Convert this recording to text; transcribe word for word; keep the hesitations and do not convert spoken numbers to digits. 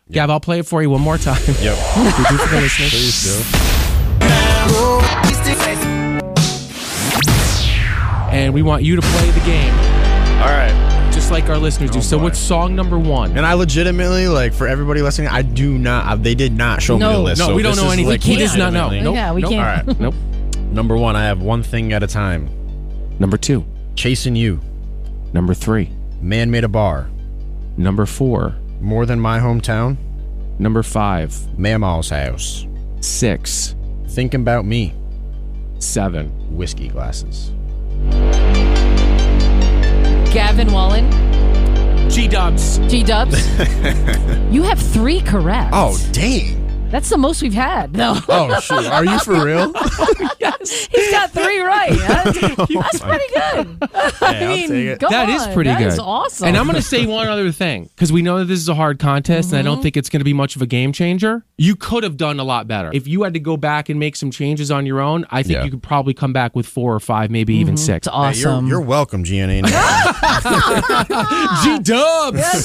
Gav, I'll play it for you one more time. Yep. We do for the listeners. Please do. And we want you to play the game. All right. Just like our listeners do. Oh, so boy. what's song number one? And I legitimately, like, for everybody listening, I do not, I, they did not show No. me the list. No, so we don't this know is, anything. like, He does not know. legitimately- Nope. Yeah, we Nope. can't. All right. Nope. Number one, I have One Thing at a Time. Number two. Chasing You. Number three. Man Made a Bar. Number four. More Than My Hometown. Number five. Mama's House. Six. Thinking About Me. Seven. Whiskey Glasses. Gavin Wallen, G-Dubs. G-Dubs. You have three correct. Oh, dang. That's the most we've had. No. Oh, shoot. Are you for real? Yes. He's got three right. That's, that's my pretty good. I Hey, I'll mean, take it. come That on. is pretty That good. is awesome. And I'm going to say one other thing, because we know that this is a hard contest, and I don't think it's going to be much of a game changer. You could have done a lot better. If you had to go back and make some changes on your own, I think Yeah. you could probably come back with four or five, maybe even six. It's Hey, you're, awesome. you're welcome, G N A. G-Dubs.